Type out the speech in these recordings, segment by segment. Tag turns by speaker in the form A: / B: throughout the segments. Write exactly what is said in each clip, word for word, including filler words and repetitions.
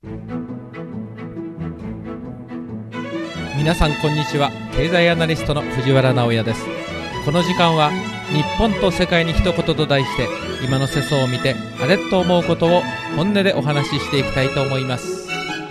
A: 皆さんこんにちは。経済アナリストの藤原直也です。この時間は日本と世界に一言と題して、今の世相を見てあれっと思うことを本音でお話ししていきたいと思います。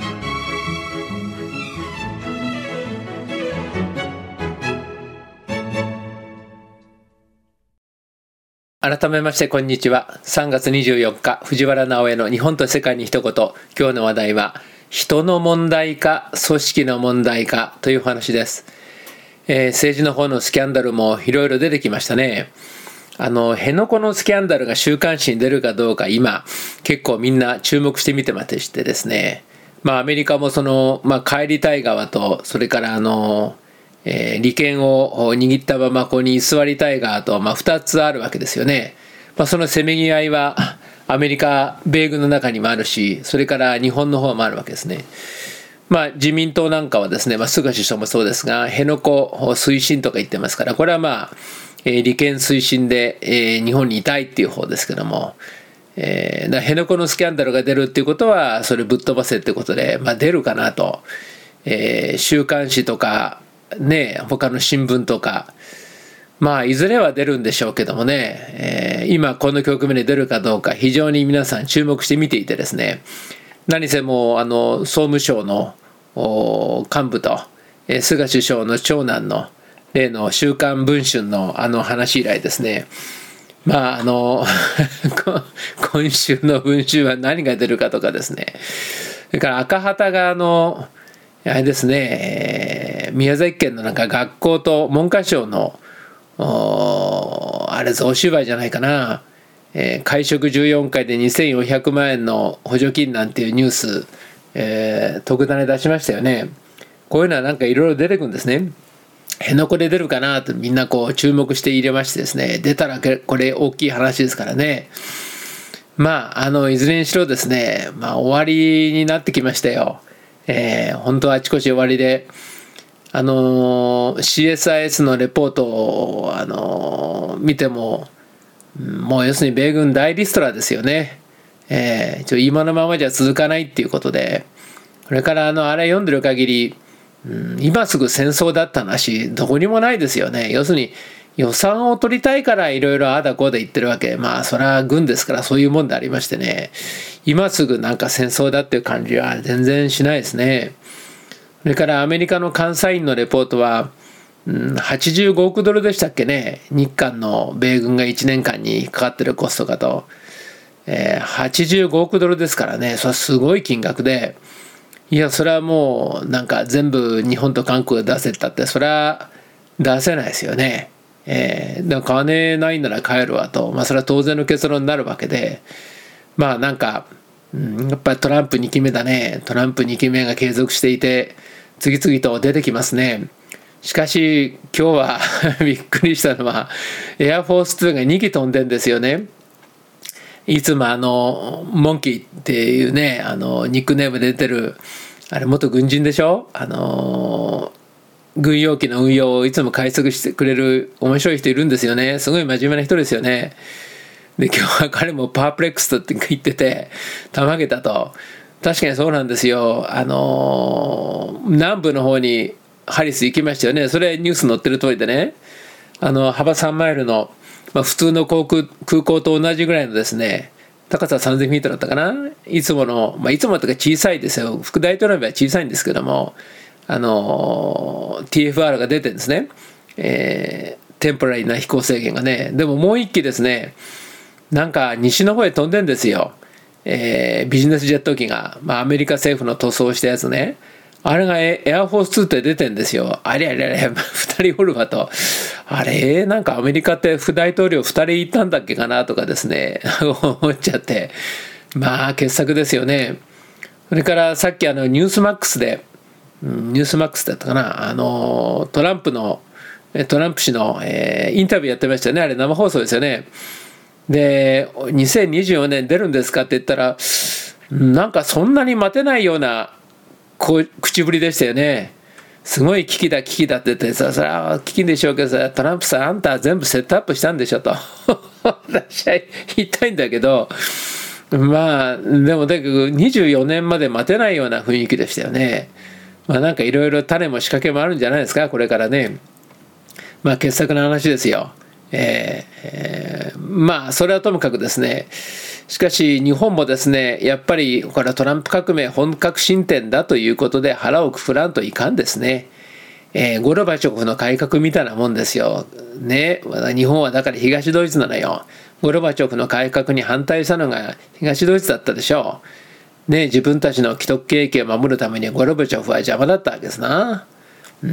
A: 改めましてこんにちは。さんがつにじゅうよっか、藤原直也の日本と世界に一言。今日の話題は人の問題か組織の問題かという話です。えー、政治の方のスキャンダルもいろいろ出てきましたね。あの辺野古のスキャンダルが週刊誌に出るかどうか、今結構みんな注目してみてましてですね、まあアメリカもその、まあ、帰りたい側と、それからあのえー、利権を握ったままここに居座りたい側と、まあ、ふたつあるわけですよね。まあ、そのせめぎ合いはアメリカ米軍の中にもあるし、それから日本の方もあるわけですね。まあ、自民党なんかはですね、まあ、菅首相もそうですが、辺野古推進とか言ってますから、これはまあ、えー、利権推進で、えー、日本にいたいっていう方ですけども、えー、だ辺野古のスキャンダルが出るっていうことはそれぶっ飛ばせってことで、まあ、出るかなと、えー、週刊誌とかね、他の新聞とか、まあいずれは出るんでしょうけどもね、えー、今この局面で出るかどうか非常に皆さん注目して見ていてですね、何せもうあの総務省の幹部と、えー、菅首相の長男の例の週刊文春のあの話以来ですね、まああの今週の文春は何が出るかとかですね、それから赤旗があのあれですね、宮崎県のなんか学校と文科省のあれ贈収賄じゃないかな、えー、会食じゅうよんかいでにせんよんひゃくまんえんの補助金なんていうニュース、えー、特ダネ出しましたよね。こういうのはなんかいろいろ出てくるんですね。辺野古で出るかなとみんなこう注目して入れましてですね、出たらこれ大きい話ですからね。まああのいずれにしろですね、まあ終わりになってきましたよ。えー、本当はあちこち終わりで、あのー、シーエスアイエス のレポートを、あのー、見ても、もう要するに米軍大リストラですよね。えー、ちょ今のままじゃ続かないっていうことで、これからあのあれ読んでる限り、うん、今すぐ戦争だった話どこにもないですよね。要するに予算を取りたいからいろいろああだこうだ言ってるわけ。まあそれは軍ですからそういうもんでありましてね、今すぐなんか戦争だっていう感じは全然しないですね。それからアメリカの監査院のレポートは、うん、はちじゅうごおくドルでしたっけね、日韓の米軍がいちねんかんにかかってるコストかと、えー、はちじゅうごおくドルですからね、それはすごい金額で、いやそれはもうなんか全部日本と韓国で出せったってそれは出せないですよね。えー、だから金ないなら帰るわと、まあ、それは当然の結論になるわけで、まあなんか、うん、やっぱりトランプにきめだね。トランプにきめが継続していて次々と出てきますね。しかし今日はびっくりしたのはエアフォースツーがにき飛んでんですよね。いつもあのモンキーっていうね、あのニックネームで出てるあれ元軍人でしょ。あの軍用機の運用をいつも解説してくれる面白い人いるんですよね。すごい真面目な人ですよね。で今日は彼もパワープレックスって言っててたまげたと。確かにそうなんですよ。あの南部の方にハリス行きましたよね。それニュース載ってる通りでね、あの幅さんマイルの、まあ、普通の航空空港と同じぐらいのですね、高ささんぜんフィートだったかな。いつもの、まあ、いつもとか小さいですよ。副大統領は小さいんですけども、あの ティーエフアール が出てるんですね。えー、テンポラリーな飛行制限がね。でももう一機ですね、なんか西の方へ飛んでんですよ。えー、ビジネスジェット機が、まあ、アメリカ政府の塗装したやつね。あれがエアフォースツーって出てんですよ。あれあれあれふたりおるわと。あれなんかアメリカって副大統領ふたりいたんだっけかなとかですね思っちゃって、まあ傑作ですよね。それからさっきあのニュースマックスで、うん、ニュースマックスだったかな、あのトランプのトランプ氏の、えー、インタビューやってましたよね。あれ生放送ですよね。でにせんにじゅうよねん出るんですかって言ったら、なんかそんなに待てないような口ぶりでしたよね。すごい危機だ危機だって言ってさ、それは危機でしょうけどさ、トランプさんあんた全部セットアップしたんでしょと私は言いたいんだけど、 まあでもとにかくにじゅうよねんまで待てないような雰囲気でしたよね。まあなんかいろいろ種も仕掛けもあるんじゃないですか、これからね。まあ傑作の話ですよ。えーえー、まあそれはともかくですね、しかし日本もですね、やっぱりこれはトランプ革命本格進展だということで腹をくくらんといかんですね。えー、ゴルバチョフの改革みたいなもんですよ。ね、日本はだから東ドイツなのよ。ゴルバチョフの改革に反対したのが東ドイツだったでしょう。ね、自分たちの既得権益を守るためにゴルバチョフは邪魔だったわけですな。うん、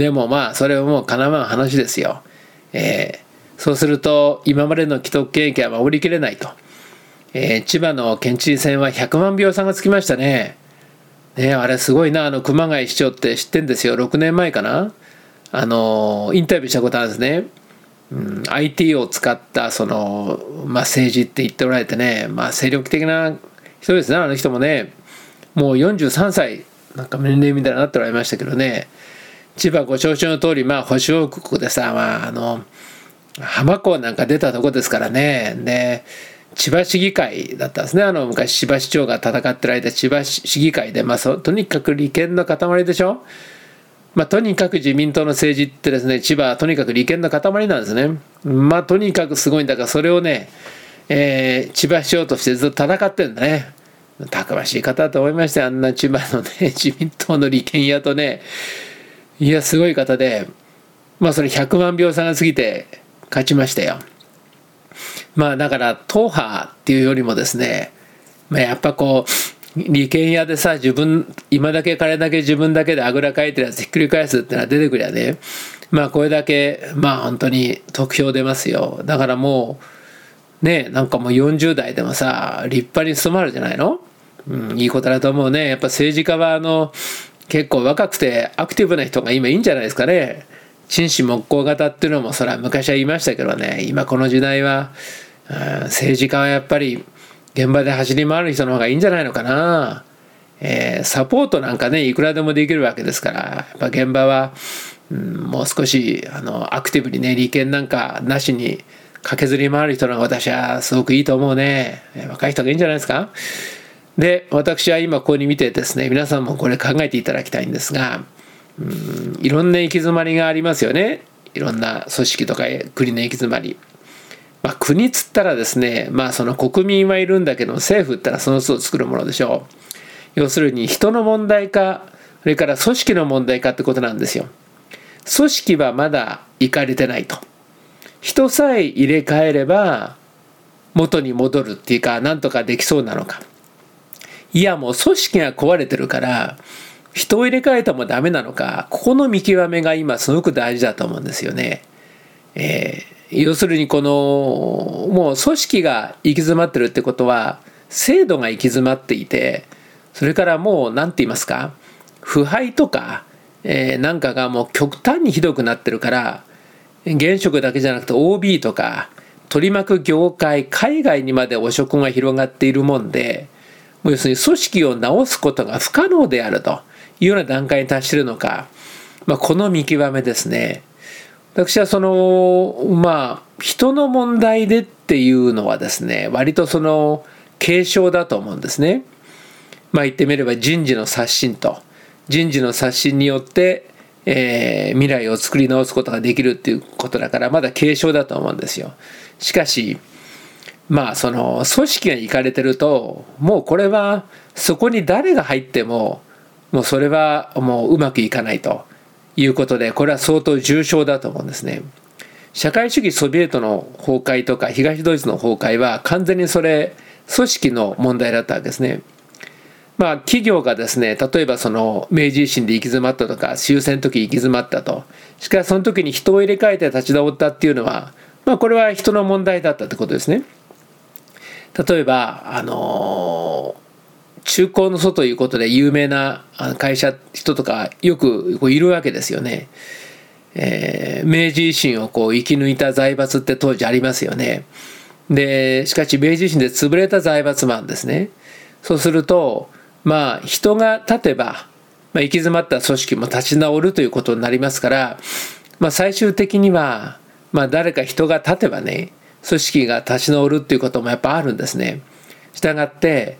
A: でもまあそれはもうかなわん話ですよ。えー、そうすると今までの既得権益は守りきれないと。えー、千葉の県知事選はひゃくまんびょう差がつきましたね。ね、あれすごいな。あの熊谷市長って知ってんですよ。ろくねんまえかな、あのインタビューしたことあるんですね。うん、アイティー を使ったその、まあ、政治って言っておられてね、まあ、精力的な人ですね、あの人もね。もうよんじゅうさんさいなんか年齢みたいになっておられましたけどね。千葉ご承知の通り、まあ保守王国でさ、まあ、あの浜港なんか出たとこですからね。で千葉市議会だったんですね。あの昔千葉市長が戦ってる間、千葉市議会で、まあ、そとにかく利権の塊でしょ。まあ、とにかく自民党の政治ってですね、千葉はとにかく利権の塊なんですね。まあとにかくすごいんだから、それをね、えー、千葉市長としてずっと戦ってるんだね。たくましい方だと思いましたよ。あんな千葉のね、自民党の利権屋とね、いやすごい方で、まあそれひゃくまんびょう差が過ぎて勝ちましたよ。まあだから党派っていうよりもですね、まあ、やっぱこう利権屋でさ、自分今だけ彼だけ自分だけであぐらかいてるやつひっくり返すってのは出てくりゃね、まあこれだけまあ本当に得票出ますよ。だからもうね、なんかもうよんじゅうだいでもさ立派に務まるじゃないの。うん、いいことだと思うね。やっぱ政治家はあの結構若くてアクティブな人が今いいんじゃないですかね。陳氏木工型っていうのもそれは昔は言いましたけどね、今この時代は、うん、政治家はやっぱり現場で走り回る人の方がいいんじゃないのかな。えー、サポートなんかねいくらでもできるわけですから、やっぱ現場は、うん、もう少しあのアクティブにね、利権なんかなしに駆けずり回る人の方が私はすごくいいと思うね。若い人がいいんじゃないですか。で私は今ここに見てですね、皆さんもこれ考えていただきたいんですが、うん、いろんな行き詰まりがありますよね。いろんな組織とか国の行き詰まり。まあ、国っつったらですね、まあその国民はいるんだけど政府ったらその巣を作るものでしょう。要するに人の問題か、それから組織の問題かってことなんですよ。組織はまだいかれてないと。人さえ入れ替えれば元に戻るっていうか、なんとかできそうなのか。いやもう組織が壊れてるから人を入れ替えてもダメなのか、ここの見極めが今すごく大事だと思うんですよね。えー、要するにこのもう組織が行き詰まってるってことは制度が行き詰まっていて、それからもう何て言いますか、腐敗とか、えー、なんかがもう極端にひどくなってるから、現職だけじゃなくて オービー とか取り巻く業界海外にまで汚職が広がっているもんで、もう要するに組織を直すことが不可能であるというような段階に達しているのか、まあ、この見極めですね。私はそのまあ人の問題でっていうのはですね、割とその軽症だと思うんですね。まあ言ってみれば人事の刷新と人事の刷新によって、えー、未来を作り直すことができるっていうことだから、まだ軽症だと思うんですよ。しかしまあその組織がいかれてると、もうこれはそこに誰が入ってももうそれはもううまくいかないということで、これは相当重症だと思うんですね。社会主義ソビエトの崩壊とか東ドイツの崩壊は完全にそれ組織の問題だったわけですね。まあ企業がですね、例えばその明治維新で行き詰まったとか終戦の時行き詰まったと、しかしその時に人を入れ替えて立ち直ったっていうのは、まあこれは人の問題だったってことですね。例えばあの中高の祖ということで有名な会社人とかよくいるわけですよね。えー、明治維新をこう生き抜いた財閥って当時ありますよね。でしかし明治維新で潰れた財閥もあるんですね。そうするとまあ人が立てば、まあ、行き詰まった組織も立ち直るということになりますから、まあ、最終的には、まあ、誰か人が立てばね、組織が立ち直るっていうこともやっぱあるんですね。 したがって、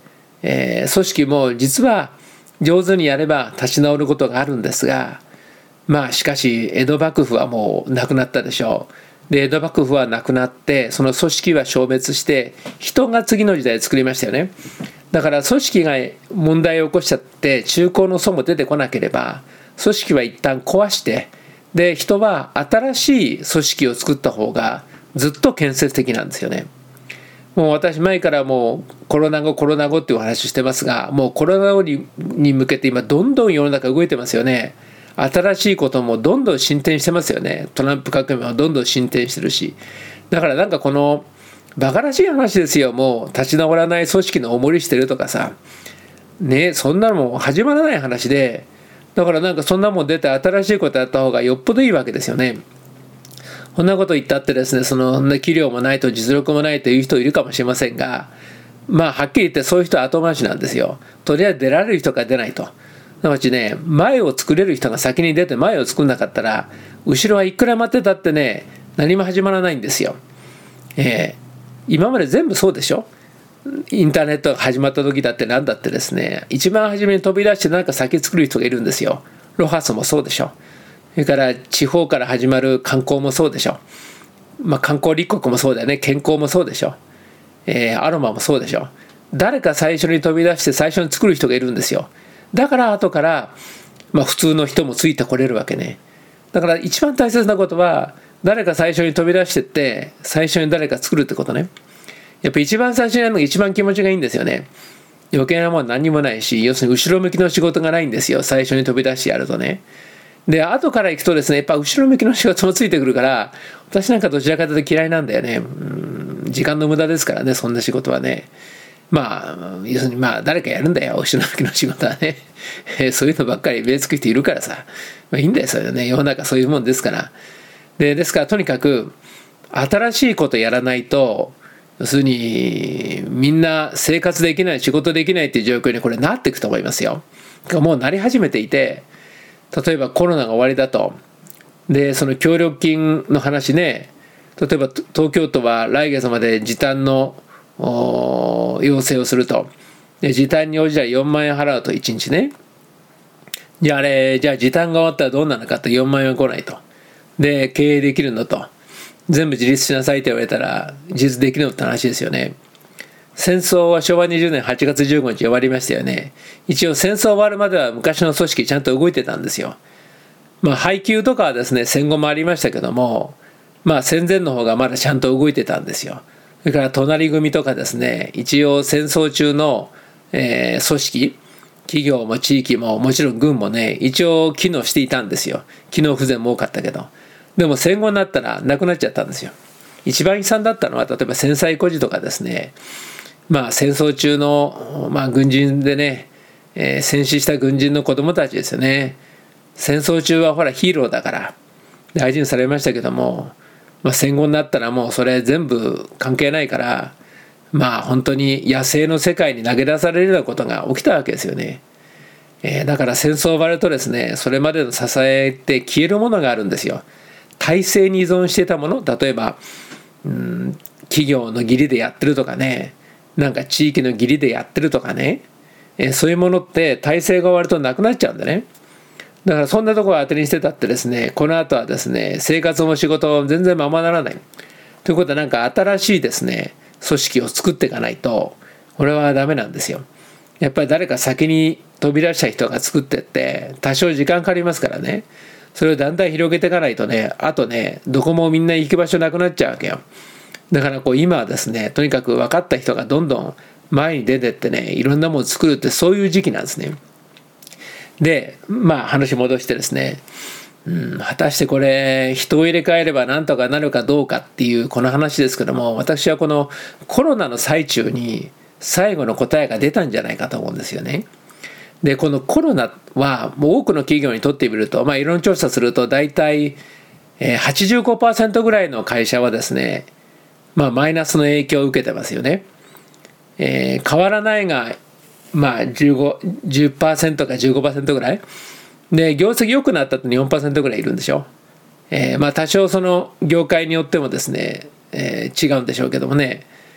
A: えー、組織も実は上手にやれば立ち直ることがあるんですが、まあしかし江戸幕府はもうなくなったでしょう。で江戸幕府はなくなって、その組織は消滅して、人が次の時代作りましたよね。だから組織が問題を起こしちゃって中興の祖も出てこなければ、組織は一旦壊して、で人は新しい組織を作った方がずっと建設的なんですよね。もう私前からもうコロナ後コロナ後っていうお話してますが、もうコロナ後に向けて今どんどん世の中動いてますよね。新しいこともどんどん進展してますよね。トランプ革命もどんどん進展してるし、だからなんかこのバカらしい話ですよ。もう立ち直らない組織のおもりしてるとかさね、そんなのも始まらない話で、だからなんかそんなもん出て新しいことやった方がよっぽどいいわけですよね。こんなこと言ったってですね、その器量もないと実力もないという人いるかもしれませんが、まあはっきり言ってそういう人は後回しなんですよ。とりあえず出られる人が出ないと。なのちね、前を作れる人が先に出て前を作んなかったら、後ろはいくら待ってたってね、何も始まらないんですよ。えー、今まで全部そうでしょ。インターネットが始まった時だって何だってですね、一番初めに飛び出してなんか先作る人がいるんですよ。ロハスもそうでしょ。それから地方から始まる観光もそうでしょ。まあ観光立国もそうだよね。健康もそうでしょ。えー、アロマもそうでしょ。誰か最初に飛び出して最初に作る人がいるんですよ。だから後から、まあ、普通の人もついてこれるわけね。だから一番大切なことは、誰か最初に飛び出してって最初に誰か作るってことね。やっぱ一番最初にやるのが一番気持ちがいいんですよね。余計なものは何にもないし、要するに後ろ向きの仕事がないんですよ。最初に飛び出してやるとね。で後から行くとですね、やっぱ後ろ向きの仕事もついてくるから、私なんかどちらかというと嫌いなんだよね。うん時間の無駄ですからね、そんな仕事はね。まあ要するにまあ誰かやるんだよ、後ろ向きの仕事はね。そういうのばっかり目つく人いるからさ、まあいいんだよそれね。世の中そういうもんですから。でですからとにかく新しいことやらないと、要するにみんな生活できない、仕事できないっていう状況にこれなっていくと思いますよ。もうなり始めていて、例えばコロナが終わりだと、でその協力金の話ね、例えば東京都は来月まで時短の要請をすると。で時短に応じたらよんまんえん払うといちにちね。じゃああれじゃあ時短が終わったらどうなるかと、よんまんえんは来ないと。で経営できるのと、全部自立しなさいって言われたら自立できるのって話ですよね。戦争はしょうわにじゅうねんはちがつじゅうごにち終わりましたよね。一応戦争終わるまでは昔の組織ちゃんと動いてたんですよ。まあ配給とかはですね戦後もありましたけども、まあ戦前の方がまだちゃんと動いてたんですよ。それから隣組とかですね、一応戦争中の、えー、組織、企業も地域ももちろん軍もね、一応機能していたんですよ。機能不全も多かったけど。でも戦後になったらなくなっちゃったんですよ。一番悲惨だったのは例えば戦災孤児とかですね、まあ戦争中の、まあ、軍人でね、えー、戦死した軍人の子供たちですよね。戦争中はほらヒーローだから大事にされましたけども、まあ、戦後になったらもうそれ全部関係ないから、まあ本当に野生の世界に投げ出されるようなことが起きたわけですよね。えー、だから戦争終わるとですね、それまでの支えって消えるものがあるんですよ。体制に依存していたもの、例えばうん企業の義理でやってるとかね、なんか地域の義理でやってるとかね、えー、そういうものって体制が終わるとなくなっちゃうんだね。だからそんなところを当てにしてたってですね、この後はですね生活も仕事も全然ままならないということは、なんか新しいですね組織を作っていかないとこれはダメなんですよ。やっぱり誰か先に飛び出した人が作ってって多少時間かかりますからね、それをだんだん広げていかないとね、あとねどこもみんな行く場所なくなっちゃうわけよ。だからこう今はですね、とにかく分かった人がどんどん前に出てってね、いろんなものを作るって、そういう時期なんですね。でまあ話戻してですね、うん、果たしてこれ人を入れ替えればなんとかなるかどうかっていうこの話ですけども、私はこのコロナの最中に最後の答えが出たんじゃないかと思うんですよね。でこのコロナはもう多くの企業にとってみると、まあ世論調査すると大体 はちじゅうごパーセント ぐらいの会社はですね、まあマイナスの影響を受けてますよね。えー、変わらないがまあじゅうご、じゅっパーセントか じゅうごパーセント ぐらいで、業績良くなったって よんパーセント ぐらいいるんでしょ。えー、まあ多少その業界によってもですね、えー、違うんでしょうけどもね、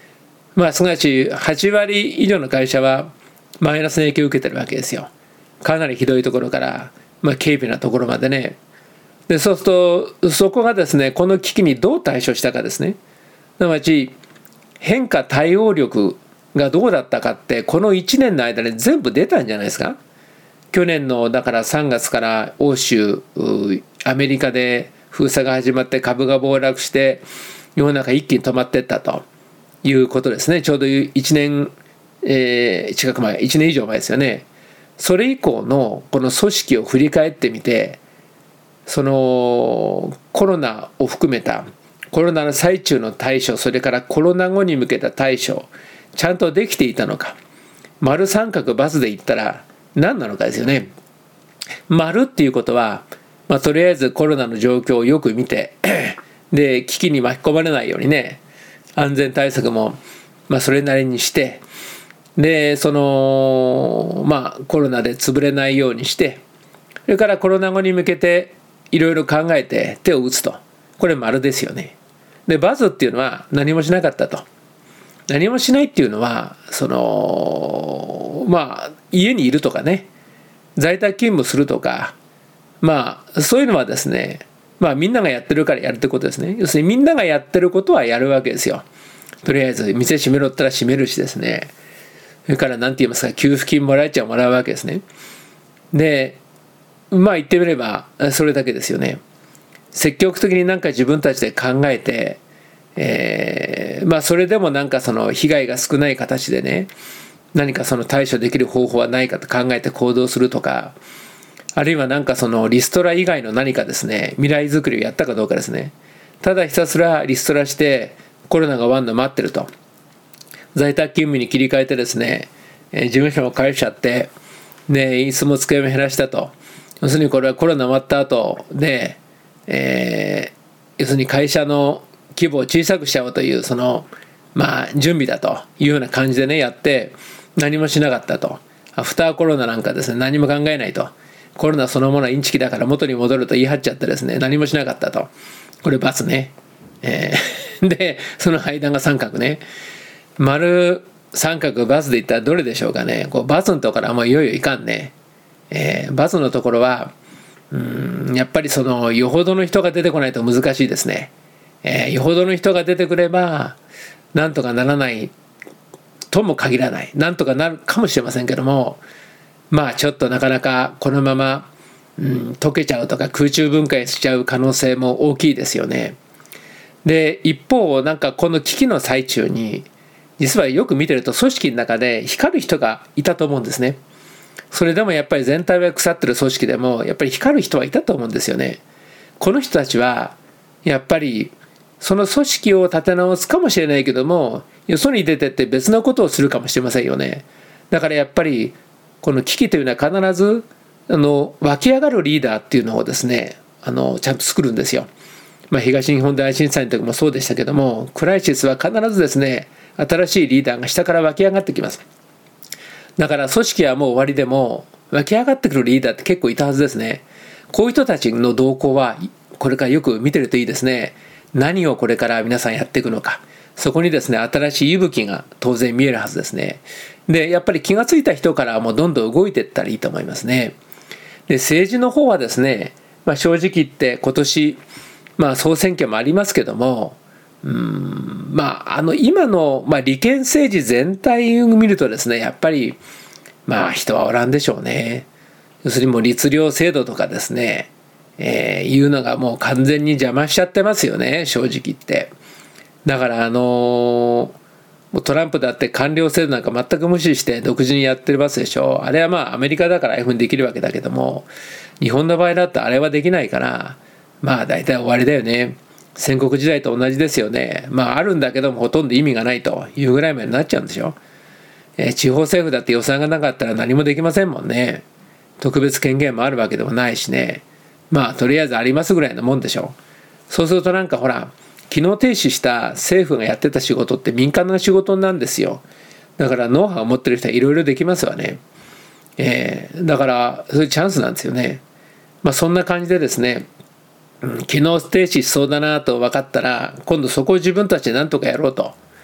A: まあすなわちはちわり以上の会社はマイナスの影響を受けてるわけですよ。かなりひどいところから、まあ、軽微なところまでね。でそうするとそこがですね、この危機にどう対処したかですね。すなわち変化対応力がどうだったかってこのいちねんの間で全部出たんじゃないですか。去年のだからさんがつから欧州アメリカで封鎖が始まって株が暴落して世の中一気に止まっていったということですね。ちょうどいちねん、えー、近く前いちねん以上前ですよね。それ以降のこの組織を振り返ってみて、そのコロナを含めたコロナの最中の対処、それからコロナ後に向けた対処ちゃんとできていたのか、丸三角バツで言ったら何なのかですよね。丸っていうことは、まあ、とりあえずコロナの状況をよく見てで危機に巻き込まれないようにね、安全対策もまあそれなりにして、でそのまあコロナで潰れないようにして、それからコロナ後に向けていろいろ考えて手を打つと、これ丸ですよね。でバツっていうのは何もしなかったと。何もしないっていうのはそのまあ家にいるとかね、在宅勤務するとか、まあそういうのはですね、まあみんながやってるからやるってことですね。要するにみんながやってることはやるわけですよ。とりあえず店閉めろったら閉めるしですね、それから何て言いますか、給付金もらえちゃもらうわけですね。でまあ言ってみればそれだけですよね。積極的になんか自分たちで考えて、えー、まあそれでもなんかその被害が少ない形でね、何かその対処できる方法はないかと考えて行動するとか、あるいはなんかそのリストラ以外の何かですね、未来づくりをやったかどうかですね。ただひたすらリストラしてコロナが終わるの待ってると、在宅勤務に切り替えてですね、事務所も返しちゃって、で椅子も机も減らしたと。要するにこれはコロナ終わった後で、えー、要するに会社の規模を小さくしちゃおうというそのまあ準備だというような感じでねやって、何もしなかったと。アフターコロナなんかですね、何も考えないと。コロナそのものはインチキだから元に戻ると言い張っちゃってですね、何もしなかったと。これ×ね。えー、でその間が三角ね。丸三角×で言ったらどれでしょうかね。こう×のところはもういよいよいかんね。えー、×のところはうーんやっぱりそのよほどの人が出てこないと難しいですね。えー、よほどの人が出てくればなんとかならないとも限らない。なんとかなるかもしれませんけども、まあちょっとなかなかこのまま、うん、溶けちゃうとか空中分解しちゃう可能性も大きいですよね。で一方なんかこの危機の最中に実はよく見てると組織の中で光る人がいたと思うんですね。それでもやっぱり全体が腐ってる組織でもやっぱり光る人はいたと思うんですよね。この人たちはやっぱりその組織を立て直すかもしれないけども、よそに出てって別のことをするかもしれませんよね。だからやっぱりこの危機というのは必ずあの湧き上がるリーダーっていうのをですね、あのちゃんと作るんですよ。まあ、東日本大震災の時もそうでしたけども、クライシスは必ずですね、新しいリーダーが下から湧き上がってきます。だから組織はもう終わりでも湧き上がってくるリーダーって結構いたはずですね。こういう人たちの動向はこれからよく見てるといいですね。何をこれから皆さんやっていくのか、そこにですね新しい息吹が当然見えるはずですね。でやっぱり気がついた人からもうどんどん動いていったらいいと思いますね。で政治の方はですね、まあ、正直言って今年、まあ、総選挙もありますけども、うーんまああの今の、まあ、利権政治全体を見るとですね、やっぱりまあ人はおらんでしょうね。要するにもう律令制度とかですね、えー、いうのがもう完全に邪魔しちゃってますよね、正直言って。だからあのー、トランプだって官僚制度なんか全く無視して独自にやってますでしょ。あれはまあアメリカだからああいうふうにできるわけだけども、日本の場合だってあれはできないから、まあ大体終わりだよね。戦国時代と同じですよね。まああるんだけどもほとんど意味がないというぐらいまでなっちゃうんでしょ。えー、地方政府だって予算がなかったら何もできませんもんね。特別権限もあるわけでもないしね。まあとりあえずありますぐらいのもんでしょ。そうするとなんかほら、機能停止した政府がやってた仕事って民間の仕事なんですよ。だからノウハウを持ってる人はいろいろできますわね。えー、だからそういうチャンスなんですよね。まあそんな感じでですね、機能停止しそうだなと分かったら今度そこを自分たちで何とかやろうと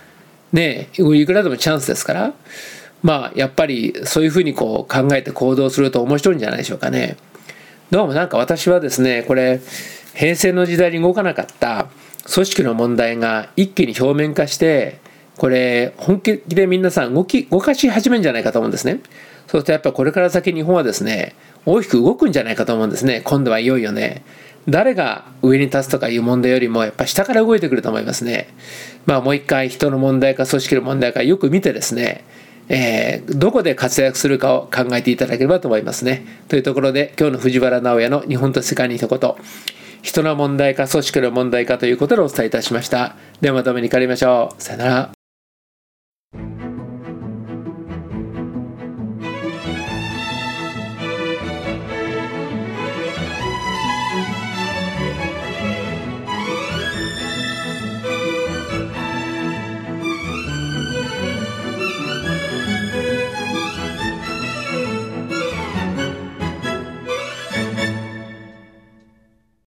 A: ね、いくらでもチャンスですから、まあやっぱりそういうふうにこう考えて行動すると面白いんじゃないでしょうかね。どうもなんか私はですね、これ平成の時代に動かなかった組織の問題が一気に表面化して、これ本気で皆さん動き動かし始めるんじゃないかと思うんですね。そうするとやっぱりこれから先日本はですね、大きく動くんじゃないかと思うんですね。今度はいよいよね、誰が上に立つとかいう問題よりもやっぱ下から動いてくると思いますね。まあもう一回人の問題か組織の問題かよく見てですね、えー、どこで活躍するかを考えていただければと思いますね。というところで今日の藤原直哉の日本と世界に一言、人の問題か組織の問題かということでお伝えいたしました。ではまたお目にかかりましょう。さよなら。